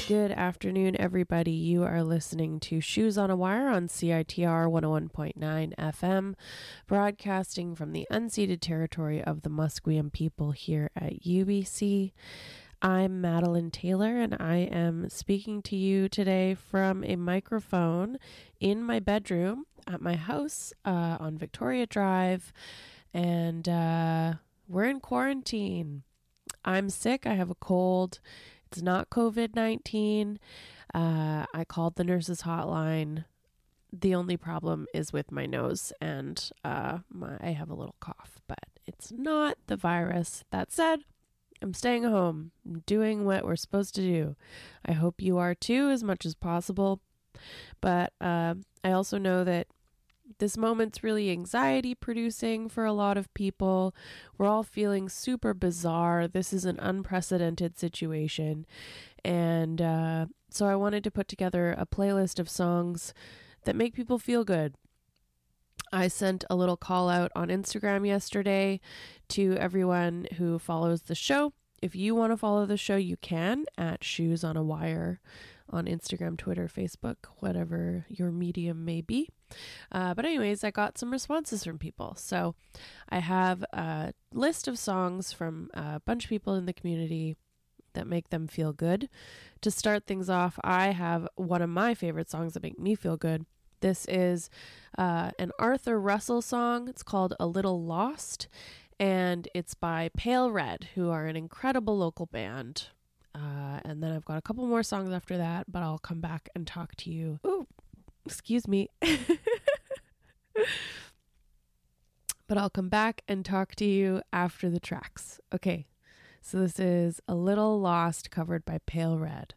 Good afternoon, everybody. You are listening to Shoes on a Wire on CITR 101.9 FM, broadcasting from the unceded territory of the Musqueam people here at UBC. I'm Madeline Taylor, and I am speaking to you today from a microphone in my bedroom at my house on Victoria Drive, and we're in quarantine. I'm sick. I have a cold. It's not COVID-19. I called the nurse's hotline. The only problem is with my nose, and I have a little cough, but it's not the virus. That said, I'm staying home, doing what we're supposed to do. I hope you are too, as much as possible. But I also know that this moment's really anxiety producing for a lot of people. We're all feeling super bizarre. This is an unprecedented situation. And so I wanted to put together a playlist of songs that make people feel good. I sent a little call out on Instagram yesterday to everyone who follows the show. If you want to follow the show, you can at Shoes on a Wire on Instagram, Twitter, Facebook, whatever your medium may be. But anyways, I got some responses from people. So I have a list of songs from a bunch of people in the community that make them feel good. To start things off, I have one of my favorite songs that make me feel good. This is an Arthur Russell song. It's called A Little Lost, and it's by Pale Red, who are an incredible local band. And then I've got a couple more songs after that, but I'll come back and talk to you. Ooh, excuse me. But I'll come back and talk to you after the tracks. Okay, so this is A Little Lost, covered by Pale Red.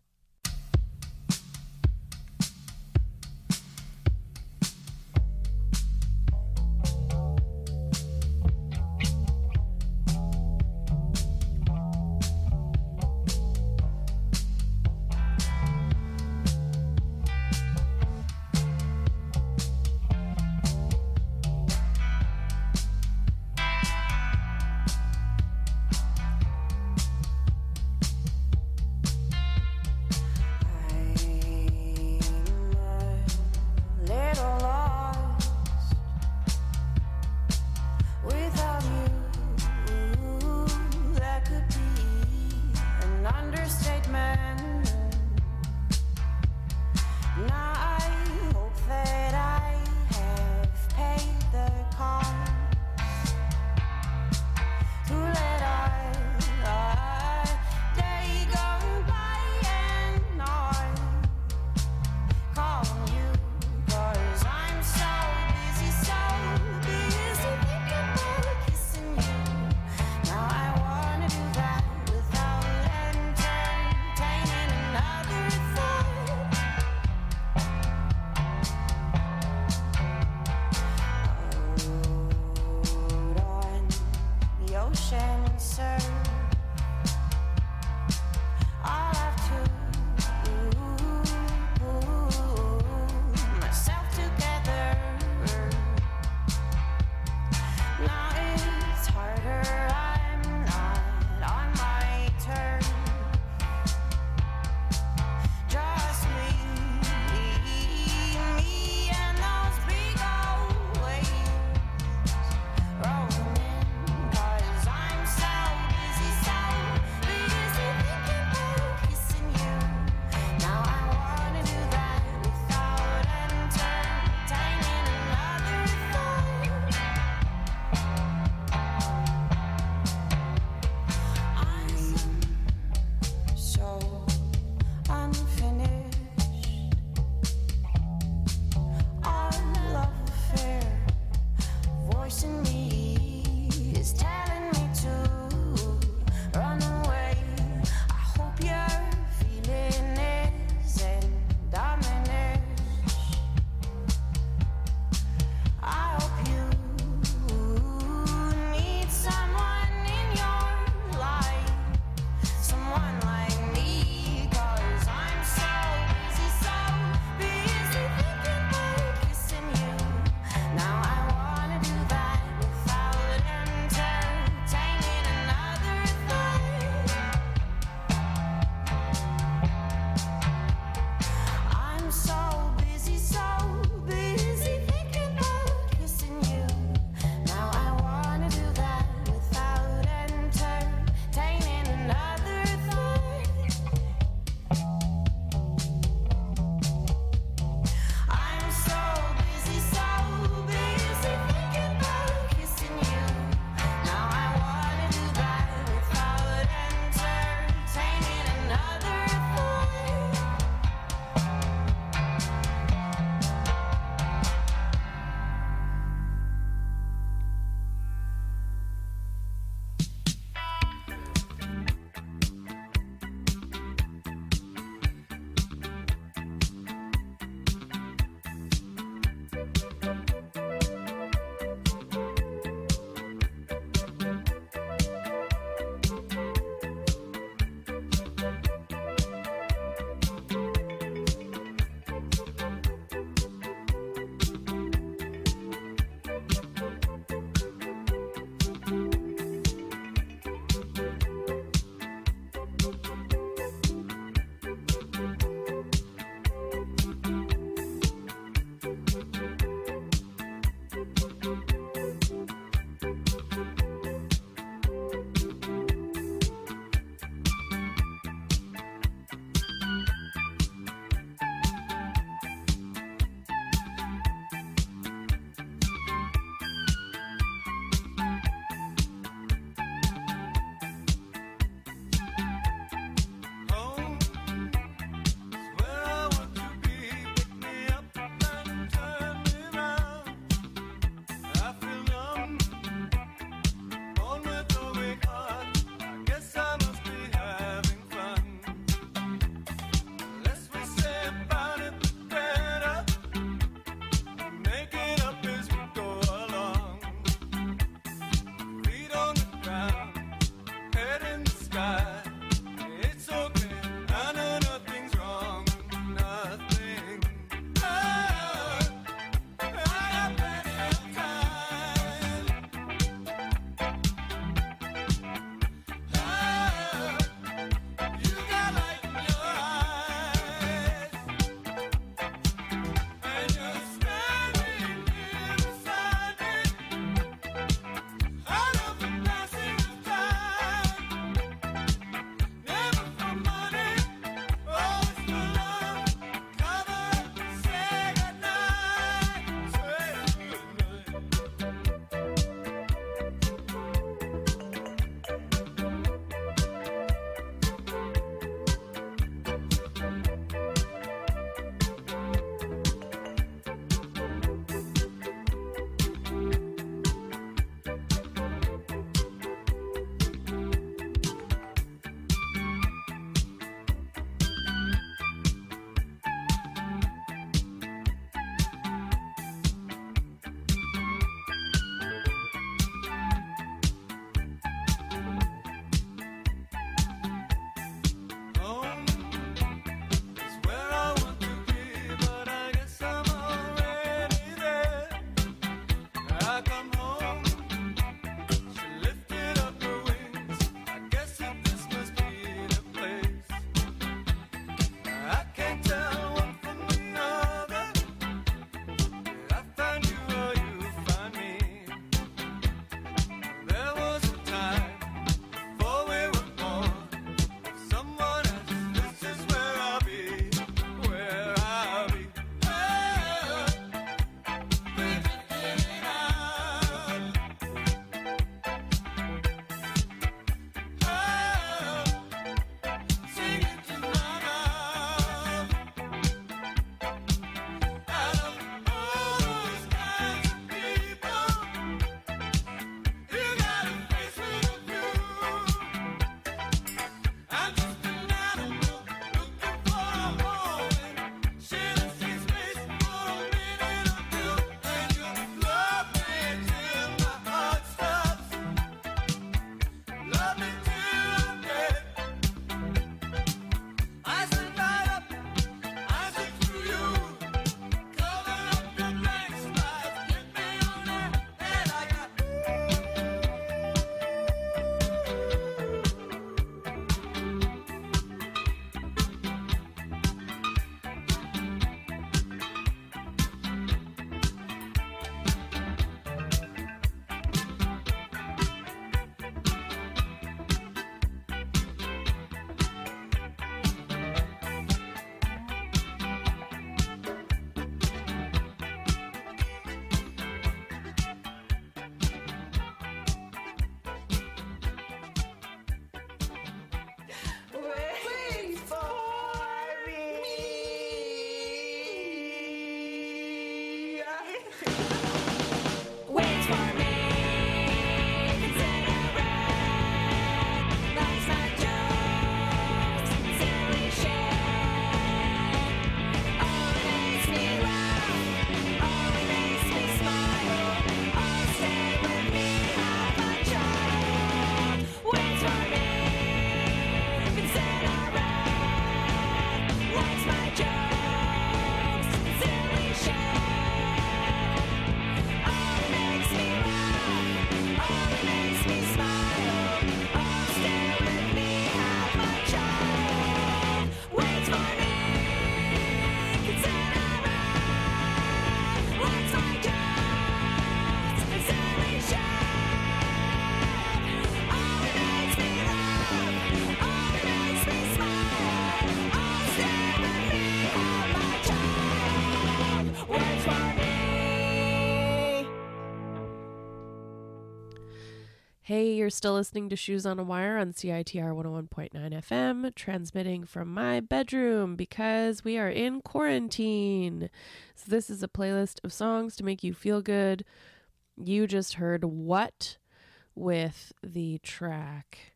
Hey, you're still listening to Shoes on a Wire on CITR 101.9 FM, transmitting from my bedroom because we are in quarantine. So this is a playlist of songs to make you feel good. You just heard What with the track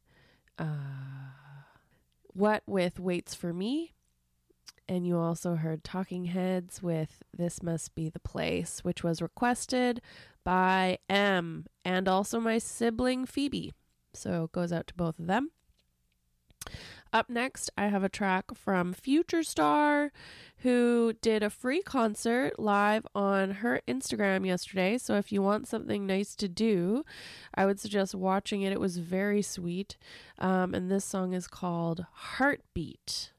What with Waits for Me. And you also heard Talking Heads with This Must Be the Place, which was requested by M and also my sibling Phoebe. So it goes out to both of them. Up next, I have a track from Future Star, who did a free concert live on her Instagram yesterday. So if you want something nice to do, I would suggest watching it. It was very sweet. And this song is called Heartbeat.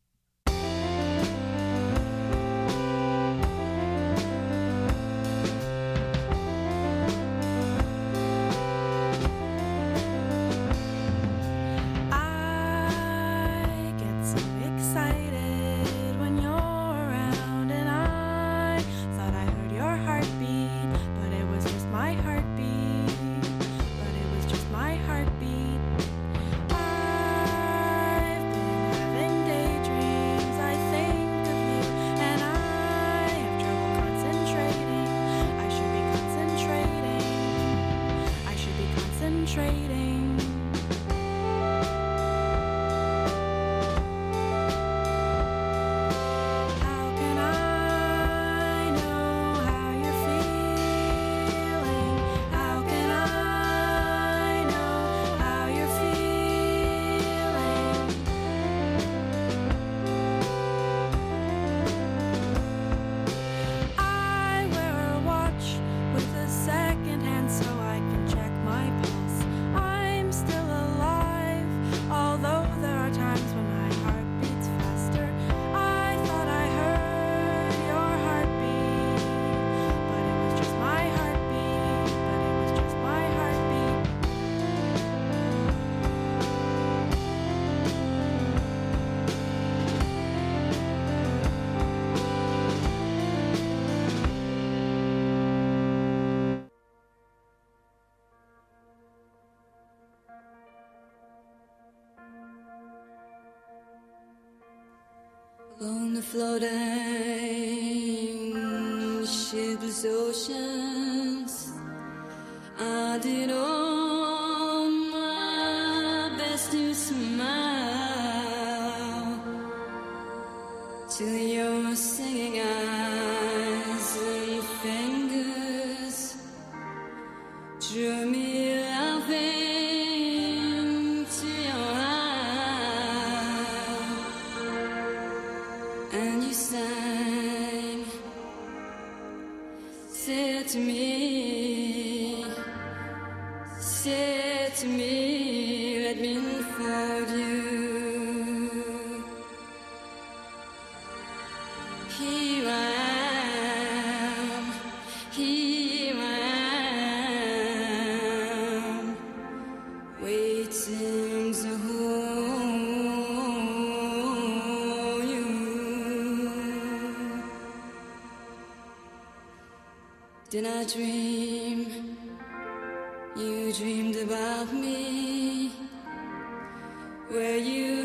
On the floating shipless oceans, I did all my best to smile till your singing eyes and fingers drew me laughing to your eyes, and you sang, said to me, let me unfold you. Here I am, waiting to hold you. Did I dream? You dreamed about me. Were you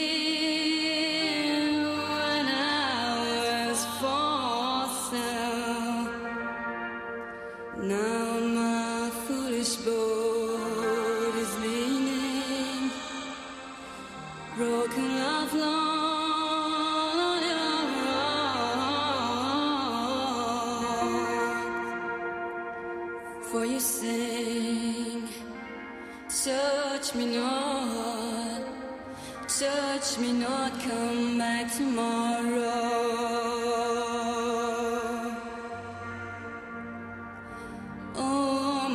here when I was for sale? Now my foolish boat is leaning, broken love long on your rock. For you sing, touch me not, come back tomorrow. Oh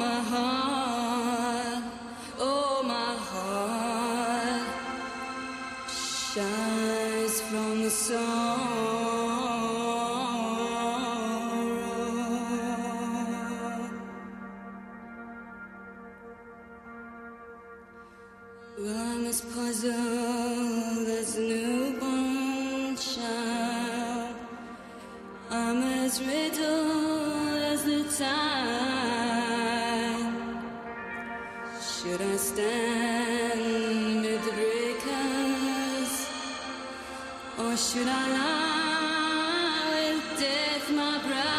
my heart shines from the sorrow. Well, I'm as puzzled as a newborn child. I'm as riddled as the tide. stand with the breakers, or should I lie with death, my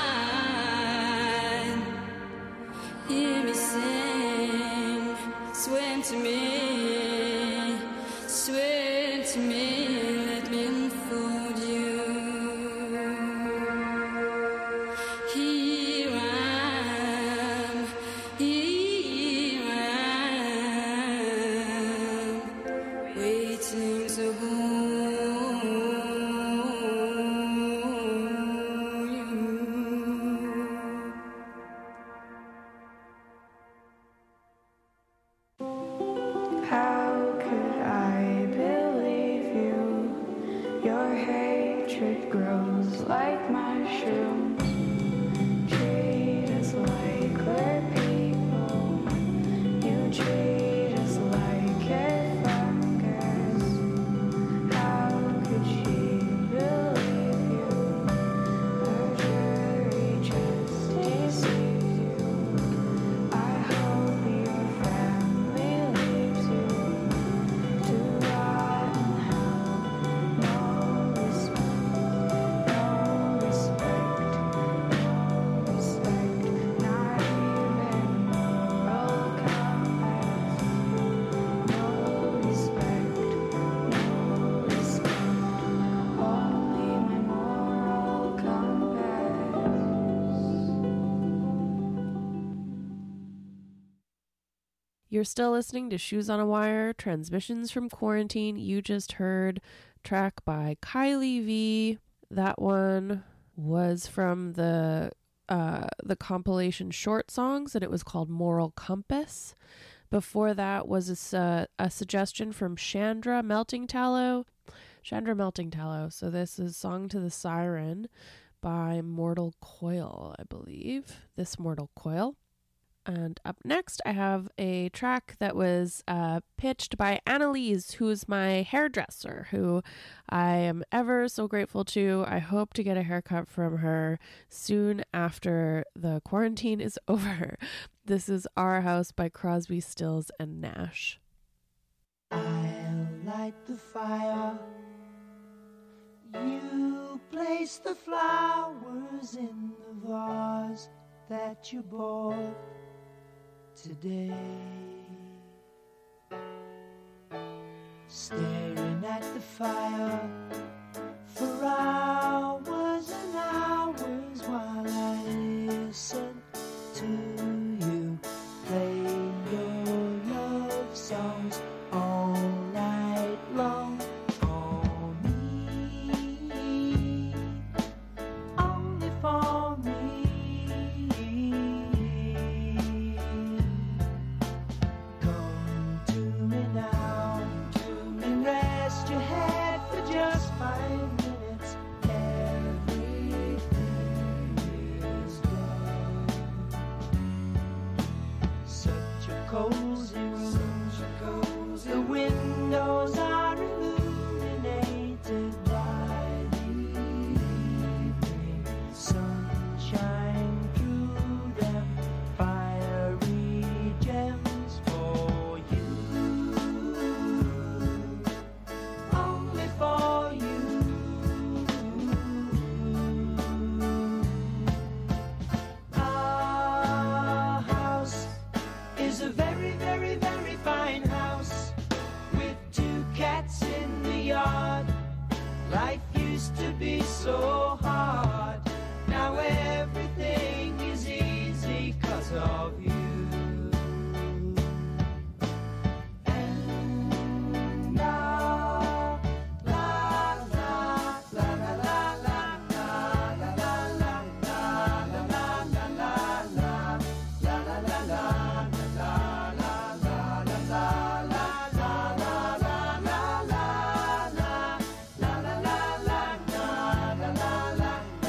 bride? Hear me sing, swim to me, swim to me, let me unfold you. Here I am, waiting to hold you. How could I believe you? Your hatred grows like mushrooms. Treat us like we're people. You treat us like a fungus. How could she believe you? Her jury just deceived you. I hope your family leaves you to rot in hell. No respect, no respect, no respect, not even moral compass. No respect, no respect, only my moral compass. You're still listening to Shoes on a Wire, transmissions from quarantine. You just heard track by Kylie V. That one was from the compilation Short Songs, and it was called Moral Compass. Before that was a suggestion from Chandra Melting Tallow. So this is Song to the Siren by Mortal Coil, I believe. This Mortal Coil. And up next, I have a track that was pitched by Annalise, who's my hairdresser, who I am ever so grateful to. I hope to get a haircut from her soon after the quarantine is over. This is Our House by Crosby, Stills, and Nash. I'll light the fire. You place the flowers in the vase that you bought today. Staring at the fire for hours and hours while I listen to you play your love songs all night long. For me, only for me. Come to me now and rest your head for just 5 minutes. Everything is done. Such a cozy room. The windows are illuminated by the evening sunshine through them. Fiery gems for you, only for you. Our house is a very, very, very fine house with 2 cats in the yard. Life used to be so hard. Now everything is easy 'cause of you. And la la la la la la la la la la la la la la la la la la la.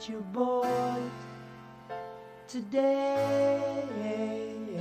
that you're bored today.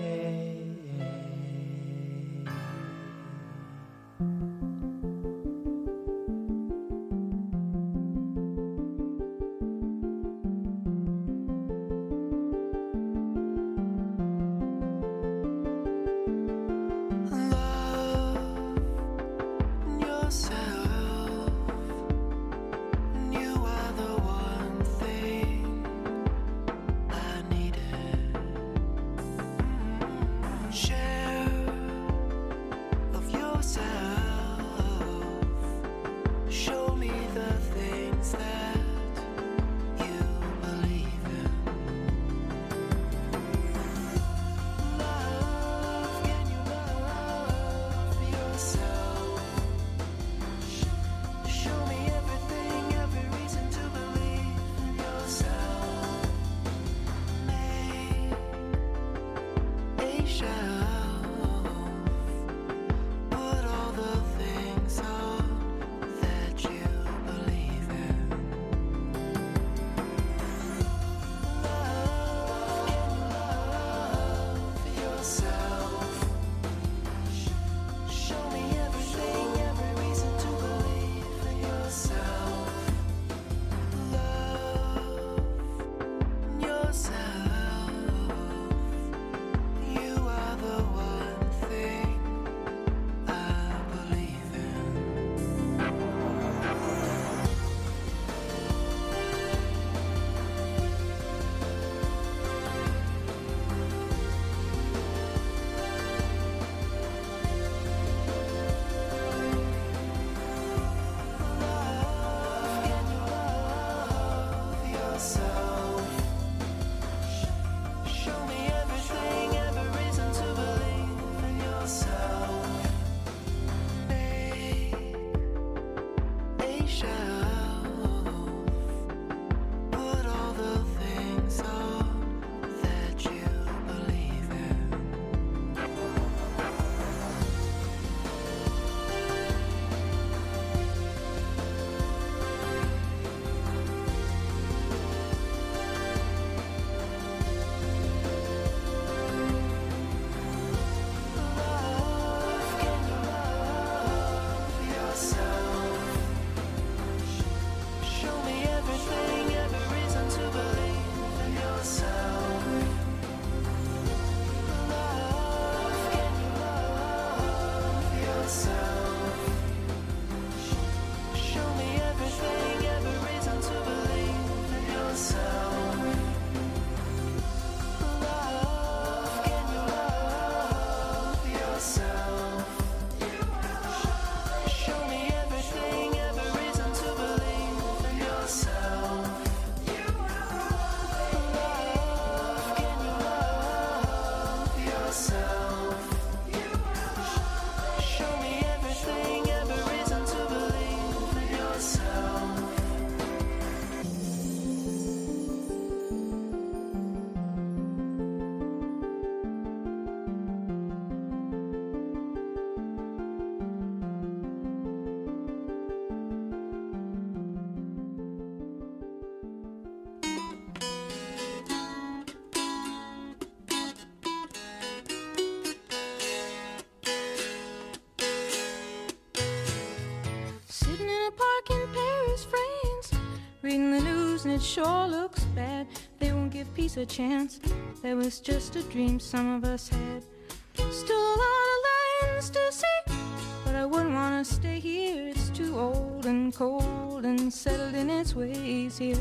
Reading the news and it sure looks bad. They won't give peace a chance. That was just a dream some of us had. Still a lot of lands to see, but I wouldn't want to stay here. It's too old and cold and settled in its ways here.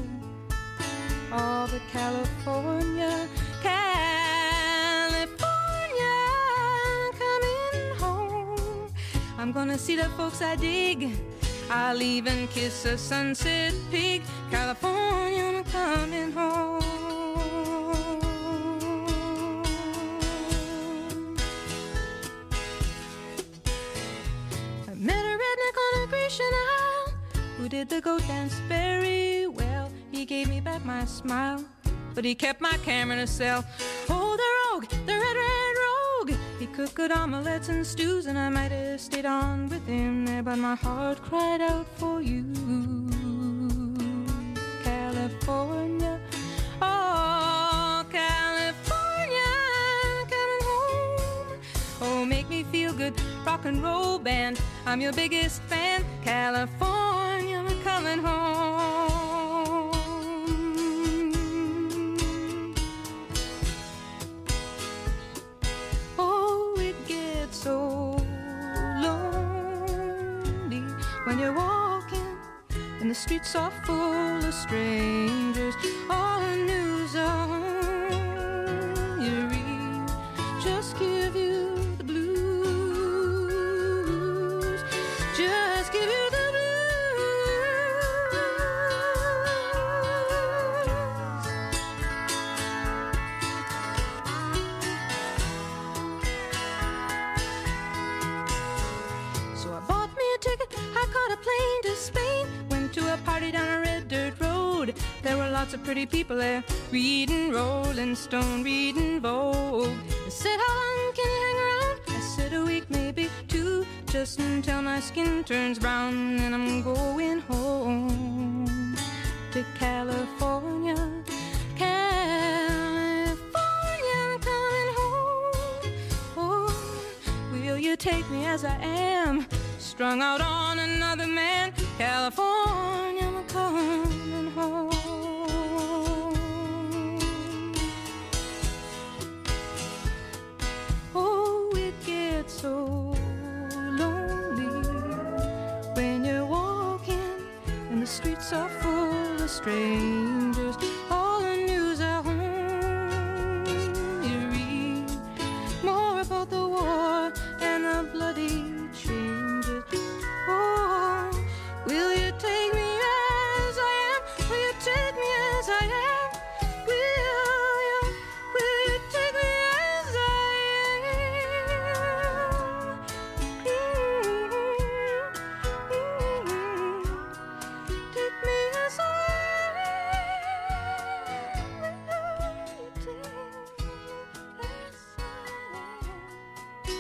Oh, but California, California, coming home. I'm gonna see the folks I dig. I'll even kiss a sunset peak. California, I'm coming home. I met a redneck on a Grecian Isle who did the goat dance very well. He gave me back my smile, but he kept my camera in a cell. Oh, the rogue, the red rogue. He cooked good omelets and stews, and I might have stayed on with him there, but my heart cried out for you, California. California. Oh, California, coming home. Oh, make me feel good, rock and roll band. I'm your biggest fan. California, I'm coming home. Oh, it gets so lonely when you're walking and the streets are full of strangers. All the news on you read just give you the blues. Just give you the blues. So I bought me a ticket, I caught a plane to Spain. Went to a party down a red dirt road. There were lots of pretty people there, reading Rolling Stone, reading Vogue. They said, how long can you hang around? I said, a week, maybe two, just until my skin turns brown. And I'm going home to California. California, I'm coming home. Oh, will you take me as I am, strung out on another man? California, I'm coming home. Oh, it gets so lonely when you're walking and the streets are full of strangers. All the news at home you read more about the war and the bloody changes. Oh, will you take me as I am? Will you take me as I am? Will you take me as I am? Take me as I am. Will you take me as I am?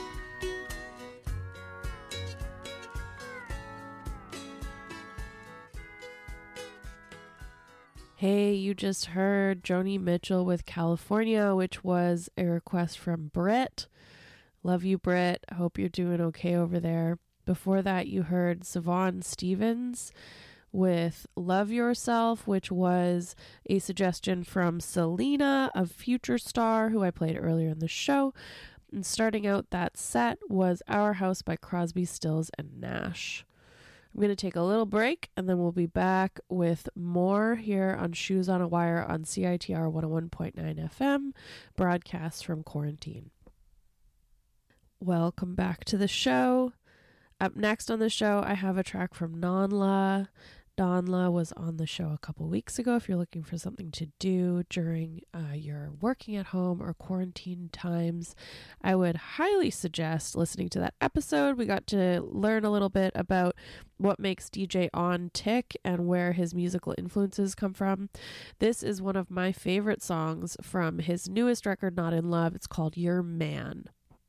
Hey, you just heard Joni Mitchell with California, which was a request from Britt. Love you, Britt. Hope you're doing okay over there. Before that, you heard Savon Stevens with Love Yourself, which was a suggestion from Selena of Future Star, who I played earlier in the show. And starting out that set was Our House by Crosby, Stills, and Nash. I'm going to take a little break, and then we'll be back with more here on Shoes on a Wire on CITR 101.9 FM, broadcast from quarantine. Welcome back to the show. Up next on the show, I have a track from Donla. Donla was on the show a couple weeks ago. If you're looking for something to do during your working at home or quarantine times, I would highly suggest listening to that episode. We got to learn a little bit about what makes DJ On tick and where his musical influences come from. This is one of my favorite songs from his newest record, Not in Love. It's called Your Man.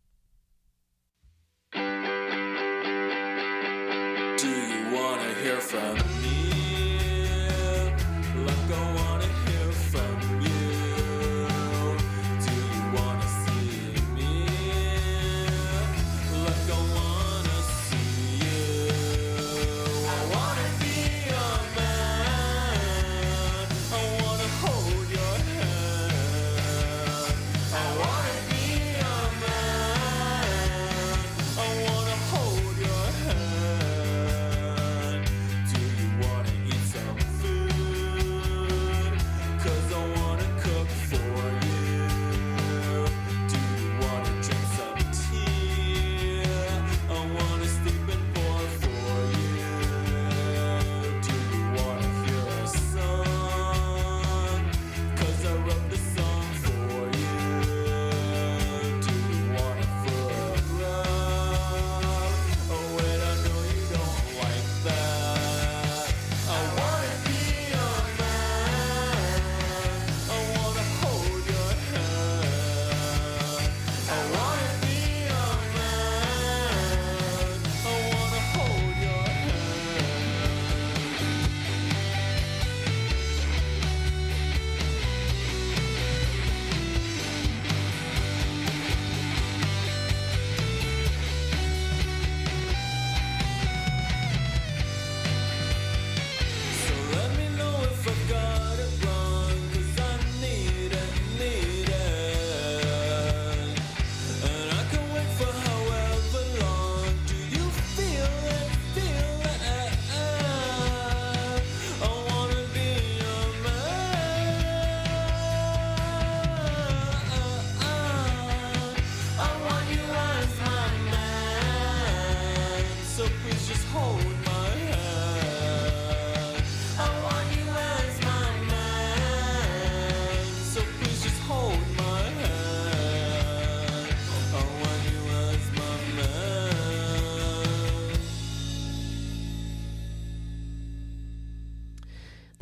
Do you wanna hear from me? Like I wanna hear from you. Do you wanna see me? Like I wanna see you. I wanna be your man. I wanna hold your hand. I wanna be your man. I wanna hold your hand. Do you wanna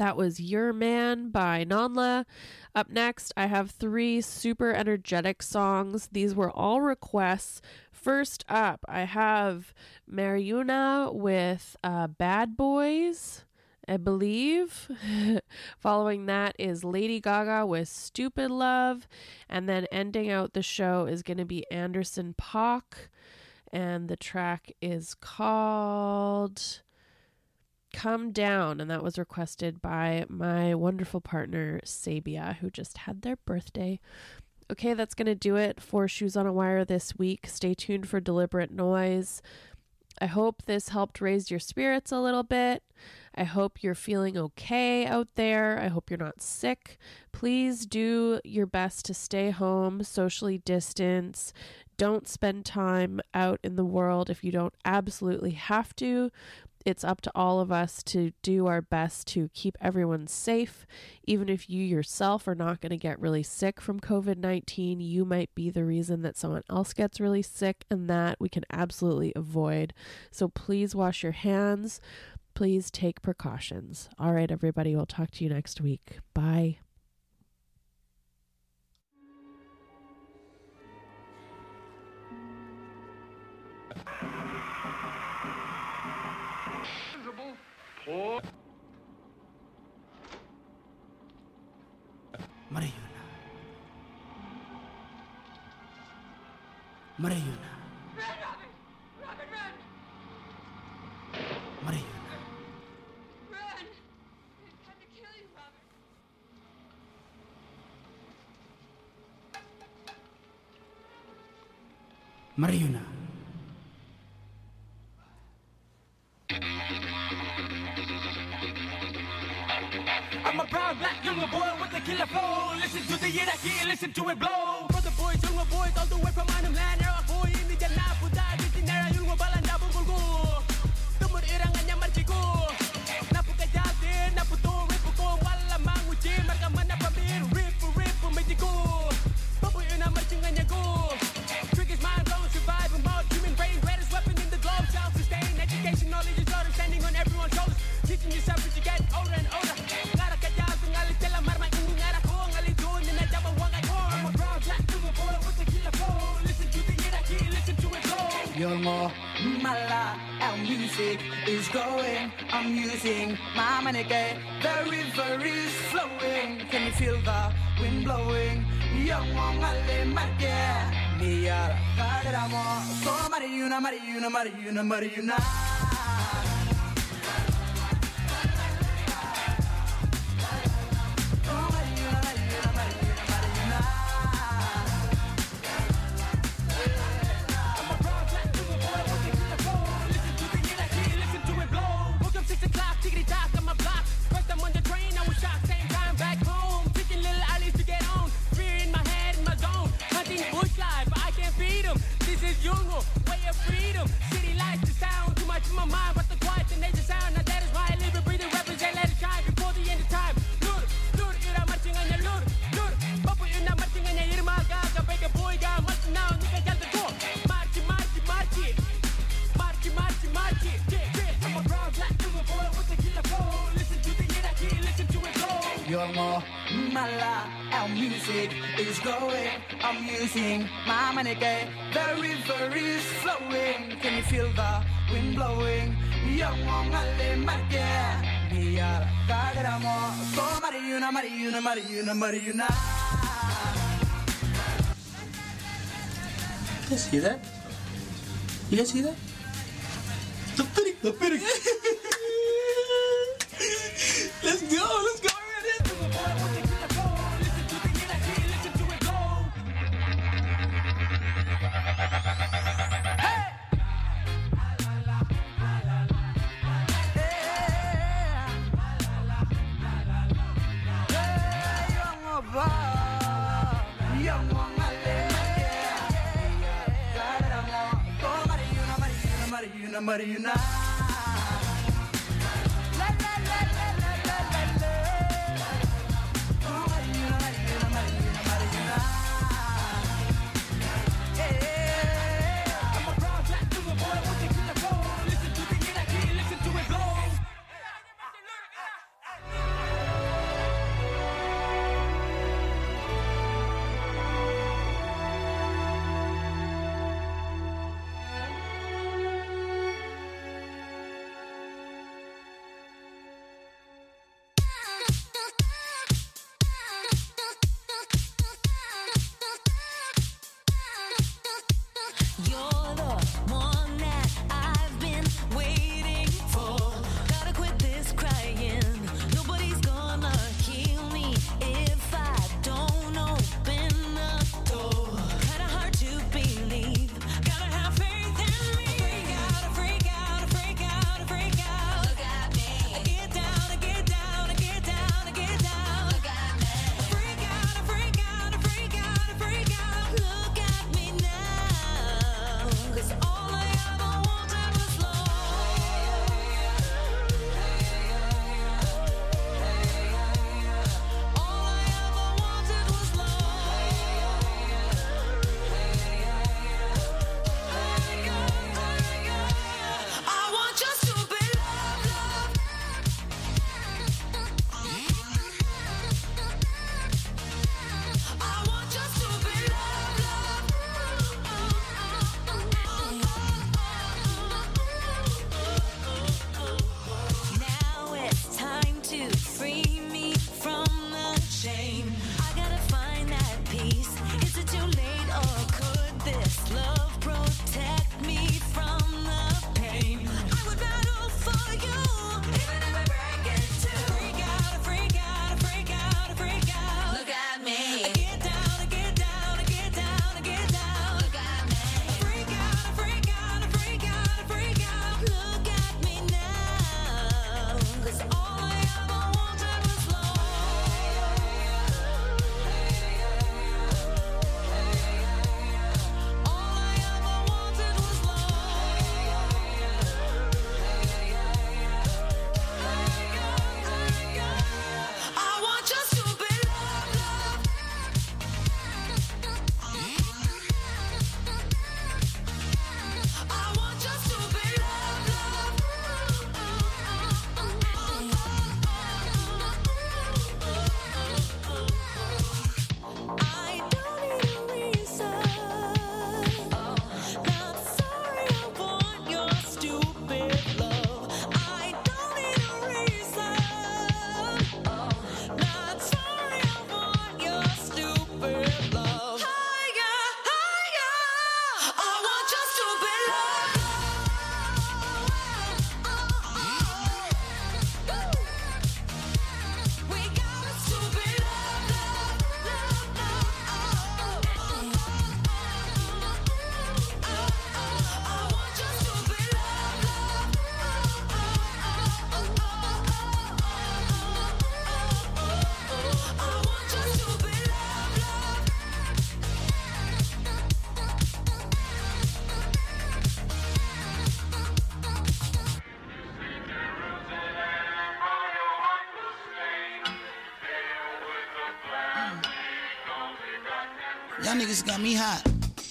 That was Your Man by Nonla. Up next, I have 3 super energetic songs. These were all requests. First up, I have Mariuna with Bad Boys, I believe. Following that is Lady Gaga with Stupid Love. And then ending out the show is going to be Anderson .Paak. And the track is called Come Down, and that was requested by my wonderful partner Sabia, who just had their birthday. Okay, that's going to do it for Shoes on a Wire this week. Stay tuned for Deliberate Noise. I hope this helped raise your spirits a little bit. I hope you're feeling okay out there. I hope you're not sick. Please do your best to stay home, socially distance. Don't spend time out in the world if you don't absolutely have to. It's up to all of us to do our best to keep everyone safe. Even if you yourself are not going to get really sick from COVID-19, you might be the reason that someone else gets really sick, and that we can absolutely avoid. So please wash your hands. Please take precautions. All right, everybody, we'll talk to you next week. Bye. Mariuna. Mariuna. Run, Robin! Robin, run! Mariuna. Run! They've come to kill you, Robin. Mariuna. I'm a proud black younger boy with a killer flow. Listen to the Iraqi, listen to it blow. Brother boys, younger boys, all the way from Anam land. Era boy, hindi dyan na puta. Ditinera yung mga balanda bungkol ko. Tumur irangan niya marchi ko. Napukajate, naputo, ripo ko. Malamang uji, marka man na pamir. Ripo, medyo ko. Baboy yun na marchi nga niya ko. Triggers mind blown, survival mode. Human brain, greatest weapon in the globe. Self-sustained, education, knowledge is order. Standing on everyone's shoulders. Teaching yourself as you get older and older. Yolmo Mala, our music is going. I'm using my manike. The river is flowing. Can you feel the wind blowing? Yolmo Male Mate. Mia Kaderamo. So Mariuna. Way of freedom, city life, the sound too much in my mind, but the quiet, the nature sound. Now that is why I live and breathe and represent, let it shine before the end of time. Lur, ira marching on your lur, papu ina marching on your irma gaga, bega boy ga, march now, nika gal the door. March it, yeah. I'm a proud black young boy with a killer flow. Listen to the Iraqi, listen to it blow. Yolmo Mala, our music is going. I'm using my manike. The river is flowing. Can you feel the wind blowing? Yolmo Male Mate. Mia Kaderamo. So Mariuna. You guys see that? The pity. Let's go. Mariuna. Y'all niggas got me hot.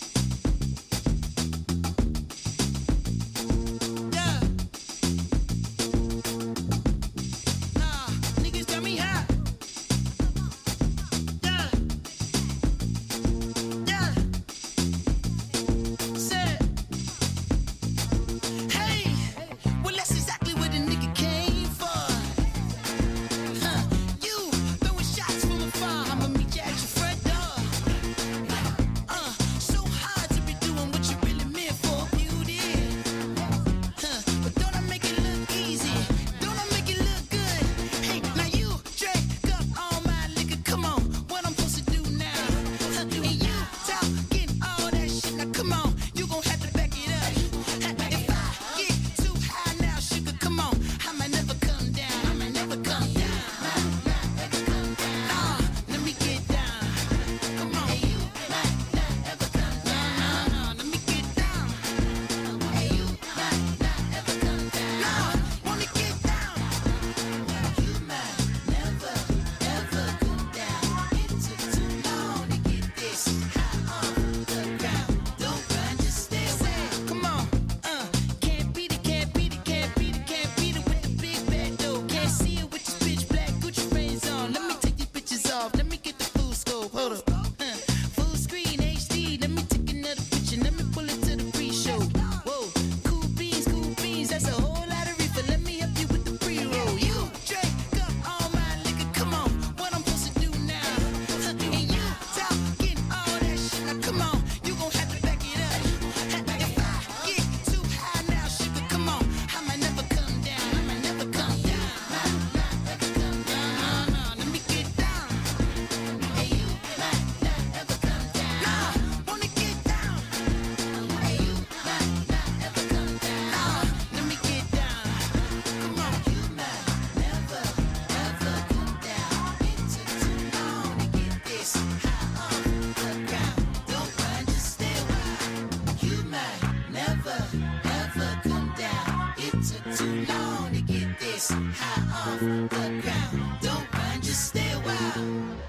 Yeah. Nah, niggas got me hot. Yeah. Yeah. Said. Hey, well that's exactly what the nigga came for. You throwing shots from afar. I'ma meet you at your front door. So hard to be doing what you really meant for, beauty. But don't I make it look easy? Don't I make it look good? Hey, now you drank up all my liquor. Come on, what I'm supposed to do now? And you talking all that shit. Now come on, you gon' have to back it up. If I get too high now, sugar, come on, I might never come down. I might never come down. Let me get down. Come on. Hey, you might not ever come down. Let me get down. Hey, you might not ever come down. Wanna get down. You might never ever come down. It took too long to get this high off the ground. Don't run, just stay away. Come on, can't beat it, can't beat it, can't beat it, can't beat it with the big bad dough. Can't see it with your pitch black Gucci frames on. Let me take these bitches off. Let me get the full scope. Hold up. Full screen HD. Let me take another picture. Let me pull it to the pre-show. Whoa, cool beans. That's a whole lot of reefer. Let me help you with the pre-roll. You drank up all my liquor. Come on, what I'm supposed to do now? And you talking all that shit. Now come on, you gon' have to back it up. If I get too high now, sugar, come on, I might never come down. I might never come down. Let me get down. Hey, you might not ever come down. Wanna get down. Hey, you might not ever come down. Let me get down. Come on, you might never ever come down. It took too long to get this high off the ground. Don't run, just stay a while. You might never ever come down. It took too long to get this high off the ground. Don't run, just stay a while.